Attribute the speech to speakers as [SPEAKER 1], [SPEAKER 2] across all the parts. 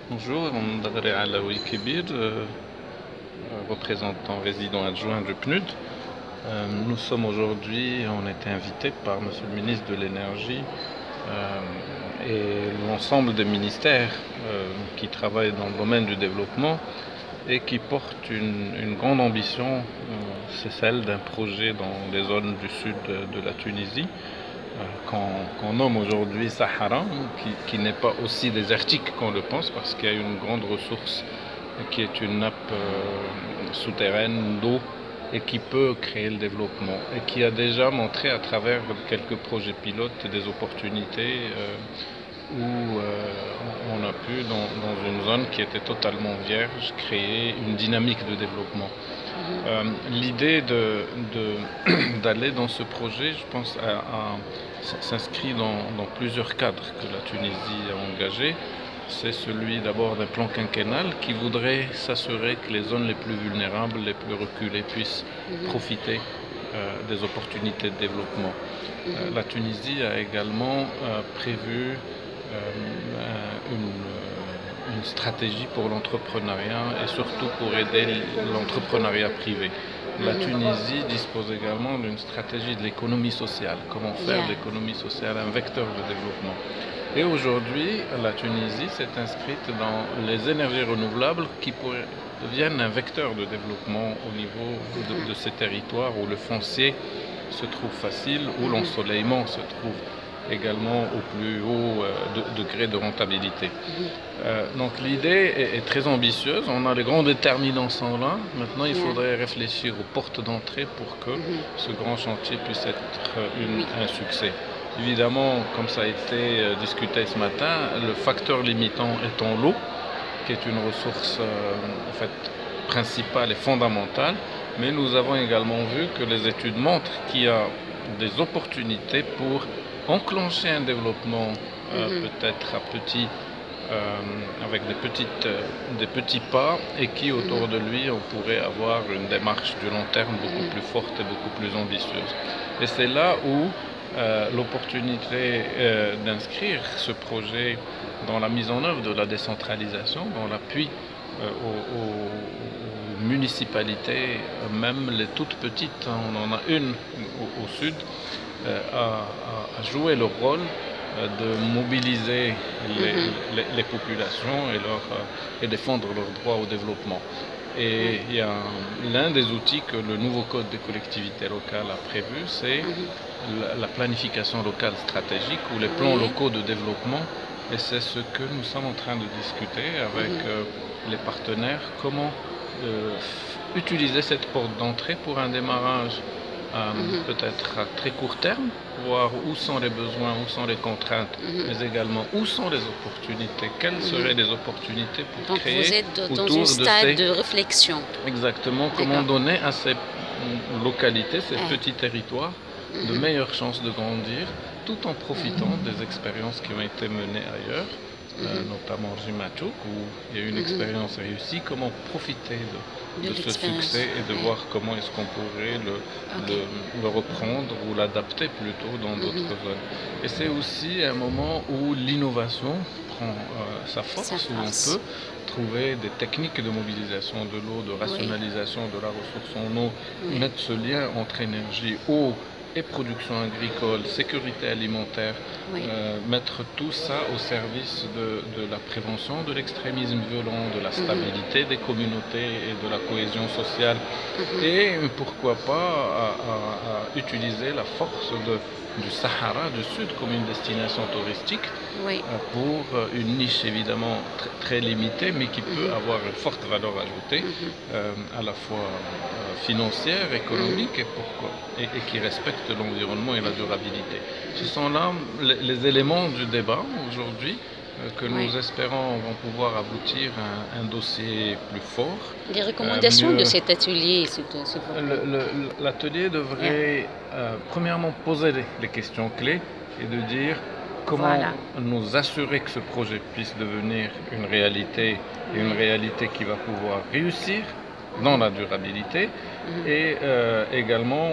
[SPEAKER 1] Bonjour, Ndagare Alaoui Kébir, représentant résident adjoint du PNUD. Nous sommes aujourd'hui, on a été invités par Monsieur le ministre de l'Énergie et l'ensemble des ministères qui travaillent dans le domaine du développement et qui portent une grande ambition, c'est celle d'un projet dans les zones du sud de la Tunisie, qu'on nomme aujourd'hui Sahara, qui n'est pas aussi désertique qu'on le pense, parce qu'il y a une grande ressource qui est une nappe souterraine d'eau et qui peut créer le développement et qui a déjà montré à travers quelques projets pilotes des opportunités où on a pu, dans une zone qui était totalement vierge, créer une dynamique de développement. L'idée d'aller dans ce projet, je pense, s'inscrit dans plusieurs cadres que la Tunisie a engagés. C'est celui d'abord d'un plan quinquennal qui voudrait s'assurer que les zones les plus vulnérables, les plus reculées puissent profiter des opportunités de développement. La Tunisie a également prévu une stratégie pour l'entrepreneuriat et surtout pour aider l'entrepreneuriat privé. La Tunisie dispose également d'une stratégie de l'économie sociale, comment faire de l'économie sociale un vecteur de développement. Et aujourd'hui, la Tunisie s'est inscrite dans les énergies renouvelables qui deviennent un vecteur de développement au niveau de ces territoires où le foncier se trouve facile, où l'ensoleillement se trouve également au plus haut degré de rentabilité. Donc l'idée est très ambitieuse, on a les grands déterminants sont là, maintenant il faudrait réfléchir aux portes d'entrée pour que ce grand chantier puisse être un succès. Évidemment, comme ça a été discuté ce matin, le facteur limitant étant l'eau, qui est une ressource en fait principale et fondamentale, mais nous avons également vu que les études montrent qu'il y a des opportunités pour enclencher un développement peut-être avec des petits pas et qui autour de lui on pourrait avoir une démarche du long terme beaucoup plus forte et beaucoup plus ambitieuse. Et c'est là où l'opportunité d'inscrire ce projet dans la mise en œuvre de la décentralisation, dans l'appui aux municipalités, même les toutes petites, on en a une au sud, à jouer le rôle de mobiliser les populations et défendre leurs droits au développement. Et il y a l'un des outils que le nouveau code des collectivités locales a prévu, c'est la planification locale stratégique ou les plans locaux de développement. Et c'est ce que nous sommes en train de discuter avec les partenaires, comment utiliser cette porte d'entrée pour un démarrage peut-être à très court terme, voir où sont les besoins, où sont les contraintes, mais également où sont les opportunités, quelles seraient les opportunités pour créer
[SPEAKER 2] vous êtes dans un stade de réflexion.
[SPEAKER 1] Exactement, comment donner à ces localités, ces petits territoires, de meilleures chances de grandir, tout en profitant des expériences qui ont été menées ailleurs, notamment Jimachouk, où il y a eu une expérience réussie, comment profiter de ce succès et de voir comment est-ce qu'on pourrait le reprendre ou l'adapter plutôt dans d'autres zones. Et c'est aussi un moment où l'innovation prend sa force, où on peut trouver des techniques de mobilisation de l'eau, de rationalisation de la ressource en eau, mettre ce lien entre énergie, eau et production agricole, sécurité alimentaire, mettre tout ça au service de la prévention de l'extrémisme violent, de la stabilité des communautés et de la cohésion sociale. Et pourquoi pas à utiliser la force du Sahara du Sud comme une destination touristique pour une niche évidemment très limitée, mais qui peut avoir une forte valeur ajoutée, à la fois financière, économique et qui respecte l'environnement et la durabilité. Ce sont là les éléments du débat aujourd'hui que nous espérons vont pouvoir aboutir à un dossier plus fort.
[SPEAKER 2] Les recommandations de cet atelier,
[SPEAKER 1] l'atelier devrait premièrement poser les questions clés et de dire comment nous assurer que ce projet puisse devenir une réalité et une réalité qui va pouvoir réussir dans la durabilité et également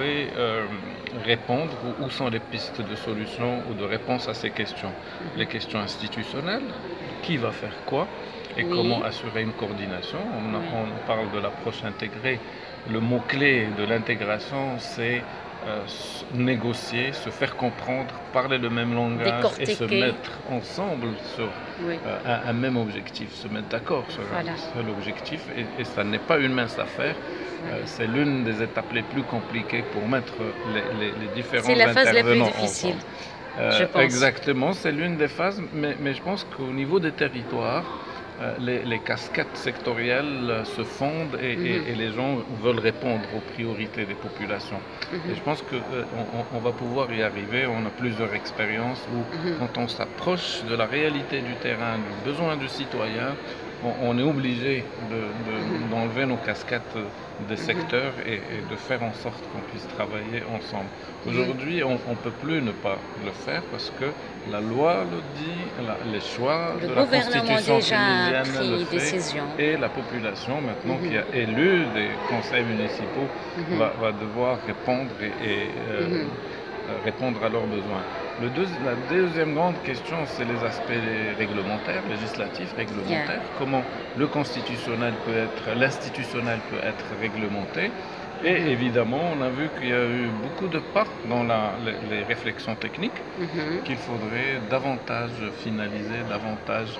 [SPEAKER 1] répondre où sont les pistes de solutions ou de réponse à ces questions. Les questions institutionnelles, qui va faire quoi et
[SPEAKER 2] Oui.
[SPEAKER 1] comment assurer une coordination. On parle de l'approche intégrée. Le mot-clé de l'intégration, c'est négocier, se faire comprendre, parler le même langage et se
[SPEAKER 2] Décortiquer.
[SPEAKER 1] mettre ensemble sur
[SPEAKER 2] Oui.
[SPEAKER 1] un même objectif, se mettre d'accord sur
[SPEAKER 2] Voilà.
[SPEAKER 1] un seul objectif. Et ça n'est pas une mince affaire. C'est l'une des étapes les plus compliquées pour mettre les différents
[SPEAKER 2] C'est la phase la plus
[SPEAKER 1] intervenants
[SPEAKER 2] difficile,
[SPEAKER 1] ensemble.
[SPEAKER 2] je pense.
[SPEAKER 1] Exactement, c'est l'une des phases, mais je pense qu'au niveau des territoires, les casquettes sectorielles se fondent et les gens veulent répondre aux priorités des populations. Et je pense qu'on va pouvoir y arriver. On a plusieurs expériences où quand on s'approche de la réalité du terrain, du besoin du citoyen, on est obligé d'enlever nos casquettes des secteurs et de faire en sorte qu'on puisse travailler ensemble. Aujourd'hui, on ne peut plus ne pas le faire parce que la loi le dit, les choix
[SPEAKER 2] Le
[SPEAKER 1] de la
[SPEAKER 2] gouvernement
[SPEAKER 1] Constitution
[SPEAKER 2] déjà a
[SPEAKER 1] tunisienne le
[SPEAKER 2] pris
[SPEAKER 1] fait,
[SPEAKER 2] décision.
[SPEAKER 1] et la population maintenant qui a élu des conseils municipaux va devoir répondre répondre à leurs besoins. La deuxième grande question, c'est les aspects réglementaires, législatifs, réglementaires. Comment le constitutionnel l'institutionnel peut être réglementé. Et évidemment, on a vu qu'il y a eu beaucoup de pas dans les réflexions techniques qu'il faudrait davantage finaliser, davantage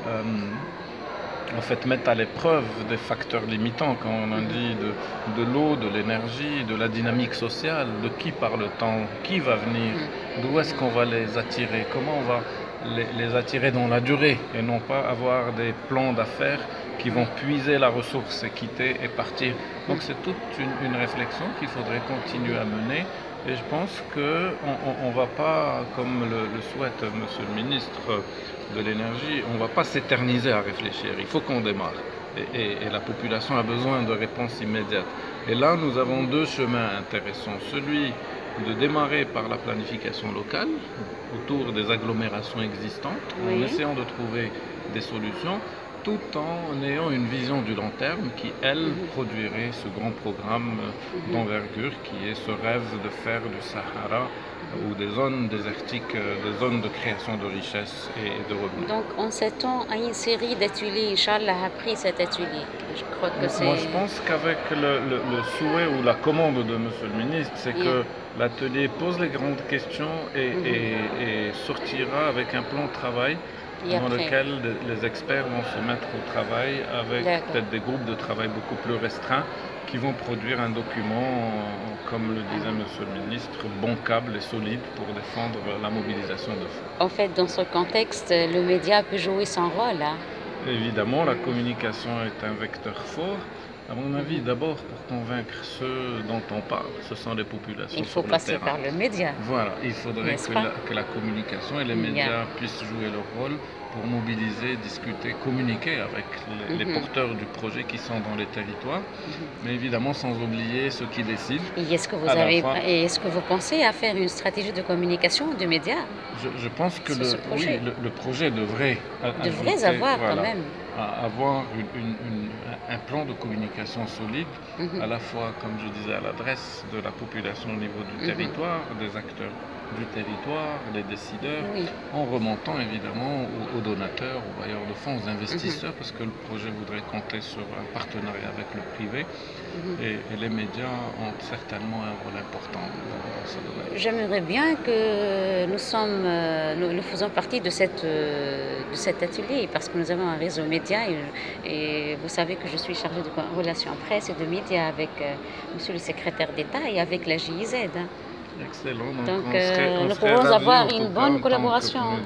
[SPEAKER 1] mettre à l'épreuve des facteurs limitants, quand on a dit de l'eau, de l'énergie, de la dynamique sociale, de qui part le temps, qui va venir, d'où est-ce qu'on va les attirer, comment on va les attirer dans la durée et non pas avoir des plans d'affaires qui vont puiser la ressource et quitter et partir. Donc c'est toute une réflexion qu'il faudrait continuer à mener. Et je pense qu'on ne va pas, comme le souhaite Monsieur le ministre de l'Énergie, on ne va pas s'éterniser à réfléchir. Il faut qu'on démarre. Et la population a besoin de réponses immédiates. Et là, nous avons deux chemins intéressants. Celui de démarrer par la planification locale, autour des agglomérations existantes, en essayant de trouver des solutions, tout en ayant une vision du long terme qui, elle, produirait ce grand programme d'envergure qui est ce rêve de faire du Sahara ou des zones désertiques, des zones de création de richesses et de revenus.
[SPEAKER 2] Donc, on s'attend à une série d'ateliers, Inch'Allah, après cet atelier. Je crois que c'est...
[SPEAKER 1] Moi, je pense qu'avec le souhait ou la commande de Monsieur le ministre, c'est que l'atelier pose les grandes questions et sortira avec un plan de travail dans lequel les experts vont se mettre au travail avec peut-être des groupes de travail beaucoup plus restreints qui vont produire un document, comme le disait Monsieur le ministre, bancable et solide pour défendre la mobilisation de fonds.
[SPEAKER 2] En fait, dans ce contexte, le média peut jouer son rôle.
[SPEAKER 1] Évidemment, la communication est un vecteur fort. À mon avis, d'abord, pour convaincre ceux dont on parle, ce sont les populations.
[SPEAKER 2] Il faut passer par le média.
[SPEAKER 1] Voilà, il faudrait que la communication et les médias puissent jouer leur rôle pour mobiliser, discuter, communiquer avec les porteurs du projet qui sont dans les territoires, mais évidemment sans oublier ceux qui décident.
[SPEAKER 2] Et est-ce que vous pensez à faire une stratégie de communication de médias?
[SPEAKER 1] Je pense que le projet devrait
[SPEAKER 2] avoir quand même
[SPEAKER 1] avoir un plan de communication solide, à la fois, comme je disais, à l'adresse de la population au niveau du territoire, des acteurs du territoire, les décideurs, en remontant évidemment aux donateurs, aux bailleurs de fonds, aux investisseurs, parce que le projet voudrait compter sur un partenariat avec le privé, et les médias ont certainement un rôle important dans ce domaine.
[SPEAKER 2] J'aimerais bien que nous faisons partie de cet atelier, parce que nous avons un réseau média et vous savez que je suis chargée de relations presse et de médias avec Monsieur le secrétaire d'État et avec la GIZ.
[SPEAKER 1] Excellent.
[SPEAKER 2] Donc nous pourrons avoir une bonne collaboration.